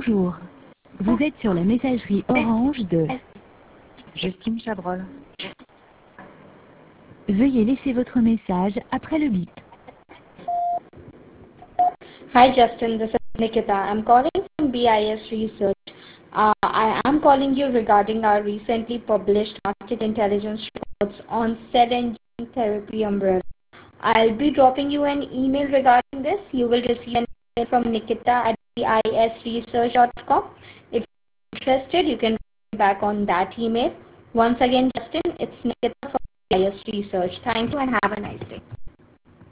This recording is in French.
Bonjour. Vous êtes sur la messagerie orange de Justine Chabrol. Veuillez laisser votre message après le bip. Hi Justin, this is Nikita. I'm calling from BIS Research. I am calling you regarding our recently published market intelligence reports on cell and gene therapy umbrella. I'll be dropping you an email regarding this. You will receive an email from Nikita at bisresearch.com. If you're interested, you can write back on that email. Once again, Justin, it's Nikita from BIS Research. Thank you and have a nice day.